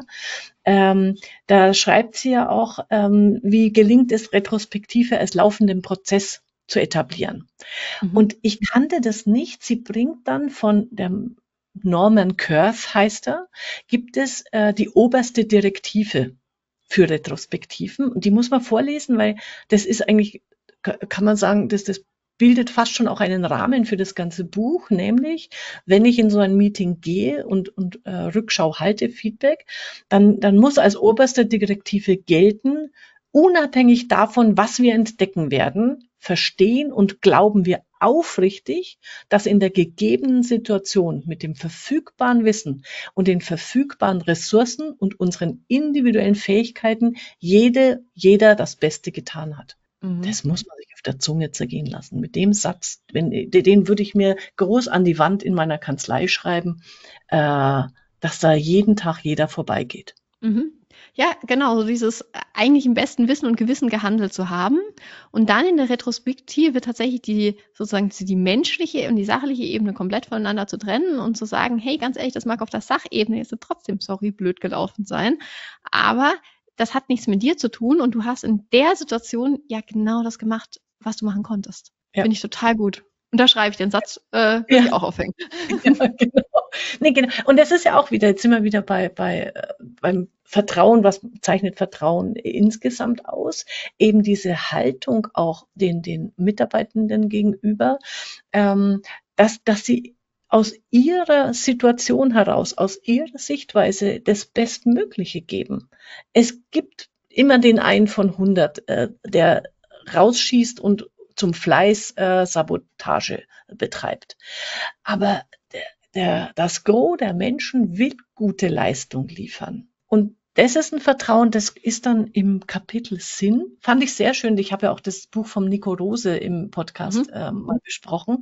ähm, da schreibt sie ja auch, ähm, wie gelingt es, Retrospektive als laufenden Prozess zu etablieren. Mhm. Und ich kannte das nicht. Sie bringt dann von dem Norman Kurth, heißt er, gibt es äh, die oberste Direktive für Retrospektiven. Und die muss man vorlesen, weil das ist eigentlich, kann man sagen, dass das bildet fast schon auch einen Rahmen für das ganze Buch, nämlich wenn ich in so ein Meeting gehe und, und äh, Rückschau halte, Feedback, dann, dann muss als oberste Direktive gelten, unabhängig davon, was wir entdecken werden, verstehen und glauben wir aufrichtig, dass in der gegebenen Situation mit dem verfügbaren Wissen und den verfügbaren Ressourcen und unseren individuellen Fähigkeiten jede, jeder das Beste getan hat. Mhm. Das muss man sich auf der Zunge zergehen lassen. Mit dem Satz, wenn, den würde ich mir groß an die Wand in meiner Kanzlei schreiben, äh, dass da jeden Tag jeder vorbeigeht. Mhm. Ja, genau, so dieses äh, eigentlich im besten Wissen und Gewissen gehandelt zu haben und dann in der Retrospektive tatsächlich die sozusagen die die menschliche und die sachliche Ebene komplett voneinander zu trennen und zu sagen, hey, ganz ehrlich, das mag auf der Sachebene jetzt trotzdem, sorry, blöd gelaufen sein, aber das hat nichts mit dir zu tun und du hast in der Situation ja genau das gemacht, was du machen konntest. Ja. Finde ich total gut. Und da schreibe ich den Satz, äh, will Ja. ich auch aufhängen. Ja, genau. Nee, genau. Und das ist ja auch wieder, jetzt sind wir wieder bei, bei, äh, beim Vertrauen, was zeichnet Vertrauen insgesamt aus? Eben diese Haltung auch den, den Mitarbeitenden gegenüber, ähm, dass, dass sie aus ihrer Situation heraus, aus ihrer Sichtweise das Bestmögliche geben. Es gibt immer den einen von hundert, äh, der rausschießt und zum Fleiß äh, Sabotage betreibt. Aber der, der, das Gros der Menschen will gute Leistung liefern. Und das ist ein Vertrauen, das ist dann im Kapitel Sinn. Fand ich sehr schön. Ich habe ja auch das Buch vom Nico Rose im Podcast Mhm. ähm, mal besprochen,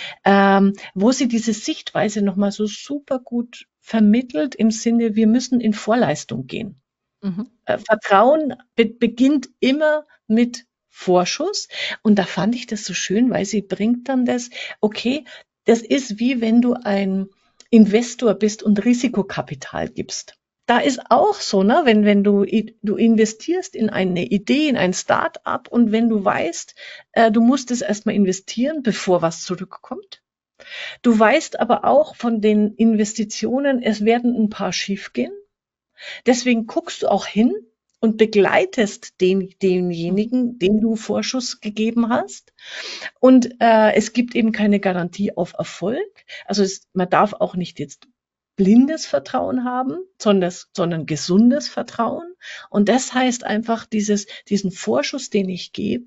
ähm, wo sie diese Sichtweise nochmal so super gut vermittelt im Sinne, wir müssen in Vorleistung gehen. Mhm. Äh, Vertrauen be beginnt immer mit Vorschuss. Und da fand ich das so schön, weil sie bringt dann das, okay, das ist wie wenn du ein Investor bist und Risikokapital gibst. Da ist auch so, ne, wenn, wenn du, du investierst in eine Idee, in ein Start-up und wenn du weißt, äh, du musst es erstmal investieren, bevor was zurückkommt. Du weißt aber auch von den Investitionen, es werden ein paar schiefgehen. Deswegen guckst du auch hin und begleitest den, denjenigen, dem du Vorschuss gegeben hast. Und äh, es gibt eben keine Garantie auf Erfolg. Also es, man darf auch nicht jetzt blindes Vertrauen haben, sondern, sondern gesundes Vertrauen. Und das heißt einfach dieses, diesen Vorschuss, den ich gebe,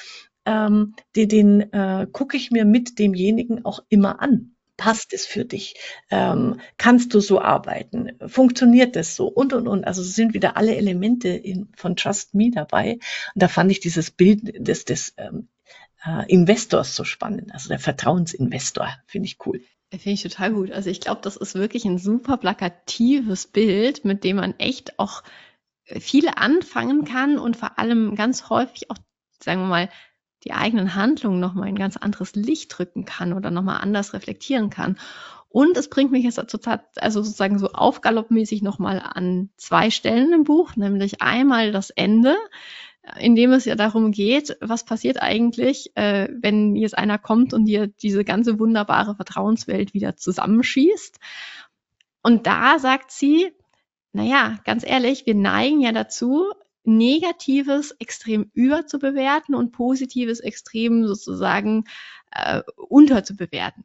ähm, den, den äh, gucke ich mir mit demjenigen auch immer an. Passt es für dich? Ähm, kannst du so arbeiten? Funktioniert das so? Und, und, und. Also sind wieder alle Elemente in, von Trust Me dabei. Und da fand ich dieses Bild des, des ähm, äh, Investors so spannend. Also der Vertrauensinvestor, finde ich cool. Finde ich total gut. Also ich glaube, das ist wirklich ein super plakatives Bild, mit dem man echt auch viel anfangen kann und vor allem ganz häufig auch, sagen wir mal, die eigenen Handlungen nochmal in ein ganz anderes Licht rücken kann oder nochmal anders reflektieren kann. Und es bringt mich jetzt total, also sozusagen so aufgaloppmäßig nochmal an zwei Stellen im Buch, nämlich einmal das Ende, in dem es ja darum geht, was passiert eigentlich, äh, wenn jetzt einer kommt und dir diese ganze wunderbare Vertrauenswelt wieder zusammenschießt. Und da sagt sie, naja, ganz ehrlich, wir neigen ja dazu, Negatives extrem überzubewerten und Positives extrem sozusagen äh, unterzubewerten.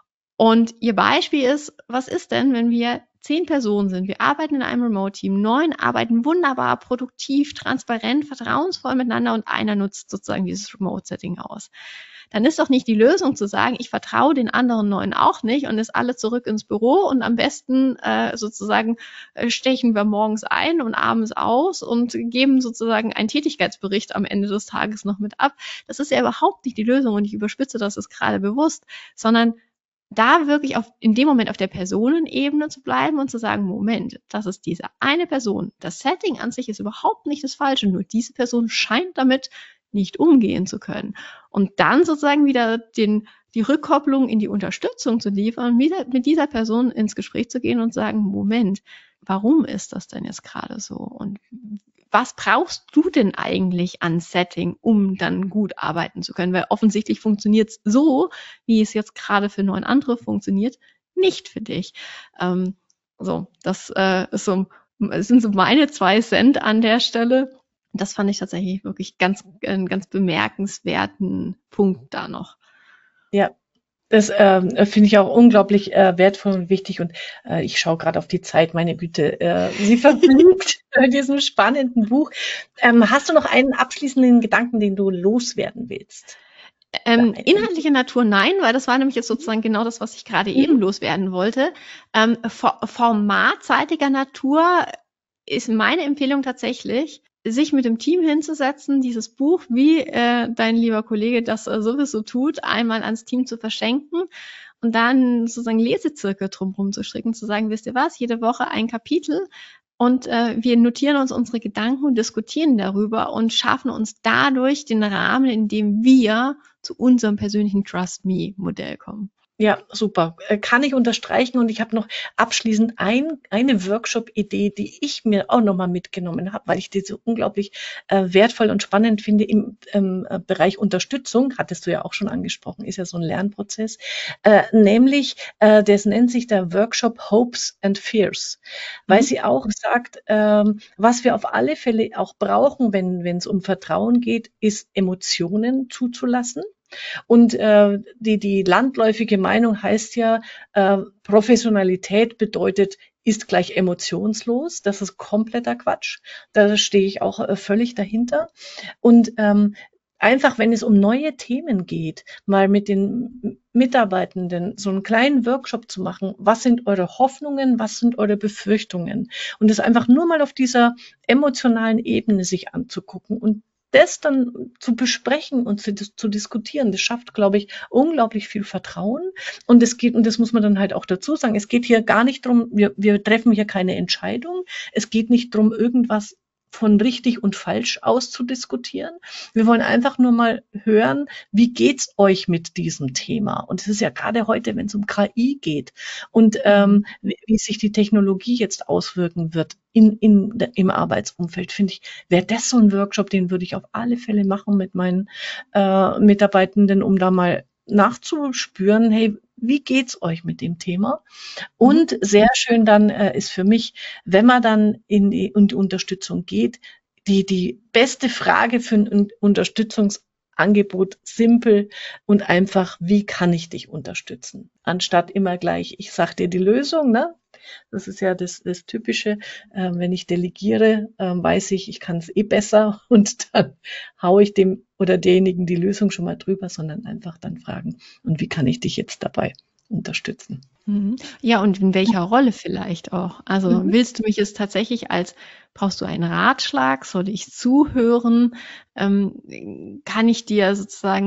Und ihr Beispiel ist, was ist denn, wenn wir zehn Personen sind, wir arbeiten in einem Remote-Team, neun arbeiten wunderbar, produktiv, transparent, vertrauensvoll miteinander und einer nutzt sozusagen dieses Remote-Setting aus. Dann ist doch nicht die Lösung zu sagen, ich vertraue den anderen neun auch nicht und ist alle zurück ins Büro und am besten äh, sozusagen äh, stechen wir morgens ein und abends aus und geben sozusagen einen Tätigkeitsbericht am Ende des Tages noch mit ab. Das ist ja überhaupt nicht die Lösung und ich überspitze das ist gerade bewusst, sondern da wirklich auf, in dem Moment auf der Personenebene zu bleiben und zu sagen, Moment, das ist diese eine Person. Das Setting an sich ist überhaupt nicht das Falsche, nur diese Person scheint damit nicht umgehen zu können. Und dann sozusagen wieder den, die Rückkopplung in die Unterstützung zu liefern und wieder mit dieser Person ins Gespräch zu gehen und sagen, Moment, warum ist das denn jetzt gerade so? Und was brauchst du denn eigentlich an Setting, um dann gut arbeiten zu können? Weil offensichtlich funktioniert es so, wie es jetzt gerade für neun andere funktioniert, nicht für dich. Ähm, so, das äh, ist so, das sind so meine zwei Cent an der Stelle. Das fand ich tatsächlich wirklich ganz, einen ganz bemerkenswerten Punkt da noch. Ja, das äh, finde ich auch unglaublich äh, wertvoll und wichtig. Und äh, ich schaue gerade auf die Zeit, meine Güte, äh, sie verfliegt in diesem spannenden Buch. Ähm, hast du noch einen abschließenden Gedanken, den du loswerden willst? Ähm, inhaltliche Natur nein, weil das war nämlich jetzt sozusagen genau das, was ich gerade mhm. eben loswerden wollte. Ähm, for- formatseitiger Natur ist meine Empfehlung tatsächlich, sich mit dem Team hinzusetzen, dieses Buch, wie äh, dein lieber Kollege das äh, sowieso tut, einmal ans Team zu verschenken und dann sozusagen Lesezirkel drumherum zu stricken, zu sagen, wisst ihr was, jede Woche ein Kapitel und äh, wir notieren uns unsere Gedanken und diskutieren darüber und schaffen uns dadurch den Rahmen, in dem wir zu unserem persönlichen Trust-Me-Modell kommen. Ja, super. Kann ich unterstreichen. Und ich habe noch abschließend ein, eine Workshop-Idee, die ich mir auch nochmal mitgenommen habe, weil ich die so unglaublich äh, wertvoll und spannend finde im ähm, Bereich Unterstützung. Hattest du ja auch schon angesprochen, ist ja so ein Lernprozess. Äh, nämlich, äh, das nennt sich der Workshop Hopes and Fears, weil mhm. sie auch sagt, ähm, was wir auf alle Fälle auch brauchen, wenn wenn es um Vertrauen geht, ist Emotionen zuzulassen. Und äh, die, die landläufige Meinung heißt ja, äh, Professionalität bedeutet, ist gleich emotionslos. Das ist kompletter Quatsch. Da stehe ich auch äh, völlig dahinter. Und ähm, einfach, wenn es um neue Themen geht, mal mit den Mitarbeitenden so einen kleinen Workshop zu machen. Was sind eure Hoffnungen? Was sind eure Befürchtungen? Und das einfach nur mal auf dieser emotionalen Ebene sich anzugucken und das dann zu besprechen und zu, zu diskutieren, das schafft, glaube ich, unglaublich viel Vertrauen. Und es geht, und das muss man dann halt auch dazu sagen, es geht hier gar nicht drum, wir, wir treffen hier keine Entscheidung. Es geht nicht drum, irgendwas von richtig und falsch auszudiskutieren. Wir wollen einfach nur mal hören, wie geht's euch mit diesem Thema? Und es ist ja gerade heute, wenn es um K I geht und ähm, wie, wie sich die Technologie jetzt auswirken wird in, in, im Arbeitsumfeld, finde ich, wäre das so ein Workshop, den würde ich auf alle Fälle machen mit meinen äh, Mitarbeitenden, um da mal nachzuspüren, hey, wie geht's euch mit dem Thema? Und sehr schön dann äh, ist für mich, wenn man dann in die, in die Unterstützung geht, die, die beste Frage für ein Unterstützungsangebot simpel und einfach, wie kann ich dich unterstützen? Anstatt immer gleich, ich sag dir die Lösung, ne? Das ist ja das, das Typische. Äh, wenn ich delegiere, äh, weiß ich, ich kann es eh besser und dann haue ich dem oder derjenigen die Lösung schon mal drüber, sondern einfach dann fragen, und wie kann ich dich jetzt dabei unterstützen? Ja, und in welcher Rolle vielleicht auch? Also mhm. willst du mich jetzt tatsächlich als, brauchst du einen Ratschlag? Soll ich zuhören? Ähm, kann ich dir sozusagen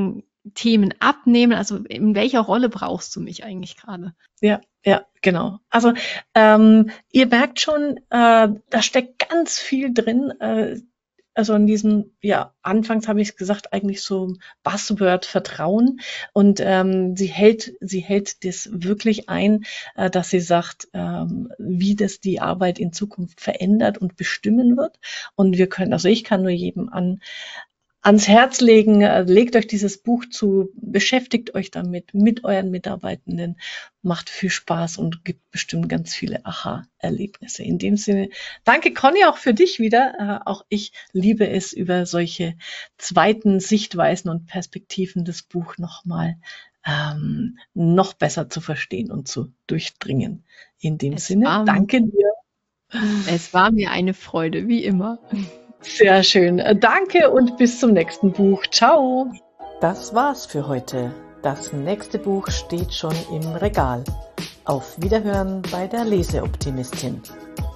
Themen abnehmen? Also in welcher Rolle brauchst du mich eigentlich gerade? Ja, ja, genau. Also ähm, ihr merkt schon, äh, da steckt ganz viel drin. Äh, also in diesem, ja, anfangs habe ich es gesagt, eigentlich so Buzzword Vertrauen. Und ähm, sie hält, sie hält das wirklich ein, äh, dass sie sagt, ähm, wie das die Arbeit in Zukunft verändert und bestimmen wird. Und wir können, also ich kann nur jedem an ans Herz legen, äh, legt euch dieses Buch zu, beschäftigt euch damit, mit euren Mitarbeitenden, macht viel Spaß und gibt bestimmt ganz viele Aha-Erlebnisse. In dem Sinne, danke Conny auch für dich wieder. Äh, auch ich liebe es, über solche zweiten Sichtweisen und Perspektiven das Buch nochmal ähm, noch besser zu verstehen und zu durchdringen. In dem Es Sinne, war, danke dir. es war mir eine Freude, wie immer. Sehr schön. Äh, Danke und bis zum nächsten Buch. Ciao. Das war's für heute. Das nächste Buch steht schon im Regal. Auf Wiederhören bei der Leseoptimistin.